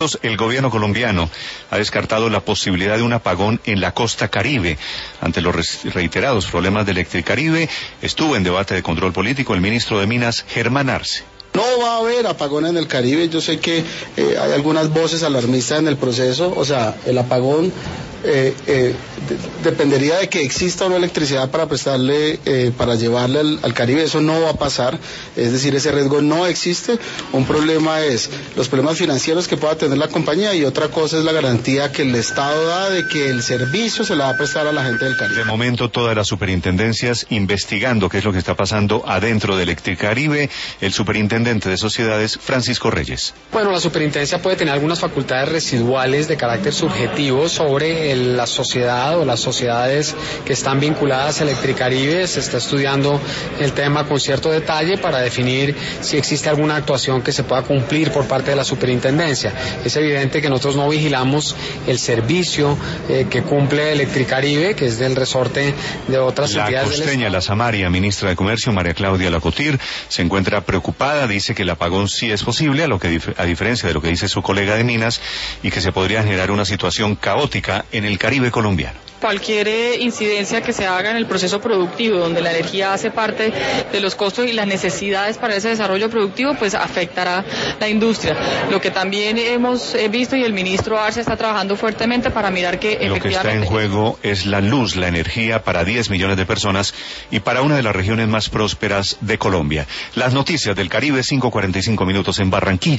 El gobierno colombiano ha descartado la posibilidad de un apagón en la costa Caribe. Ante los reiterados problemas de Electricaribe, estuvo en debate de control político el ministro de Minas, Germán Arce. No va a haber apagón en el Caribe. Yo sé que hay algunas voces alarmistas en el proceso. O sea, el apagón dependería de que exista una electricidad para prestarle, para llevarle al Caribe. Eso no va a pasar. Es decir, ese riesgo no existe. Un problema es los problemas financieros que pueda tener la compañía, y otra cosa es la garantía que el Estado da de que el servicio se la va a prestar a la gente del Caribe. De momento, todas las superintendencias investigando qué es lo que está pasando adentro de Electricaribe. El superintendente de Sociedades, Francisco Reyes. Bueno, la superintendencia puede tener algunas facultades residuales de carácter subjetivo sobre la sociedad o las sociedades que están vinculadas a Electricaribe. Se está estudiando el tema con cierto detalle para definir si existe alguna actuación que se pueda cumplir por parte de la superintendencia. Es evidente que nosotros no vigilamos el servicio que cumple Electricaribe, que es del resorte de otras entidades del costeña, Estado. la Samaria, ministra de Comercio, María Claudia Lacotir, se encuentra preocupada. Dice que el apagón sí es posible, a diferencia de lo que dice su colega de Minas, y que se podría generar una situación caótica en el Caribe colombiano. Cualquier incidencia que se haga en el proceso productivo, donde la energía hace parte de los costos y las necesidades para ese desarrollo productivo, pues afectará la industria. Lo que también hemos visto, y el ministro Arce está trabajando fuertemente para mirar que efectivamente... Lo que está en juego es la luz, la energía para 10 millones de personas y para una de las regiones más prósperas de Colombia. Las noticias del Caribe, 5:45 en Barranquilla.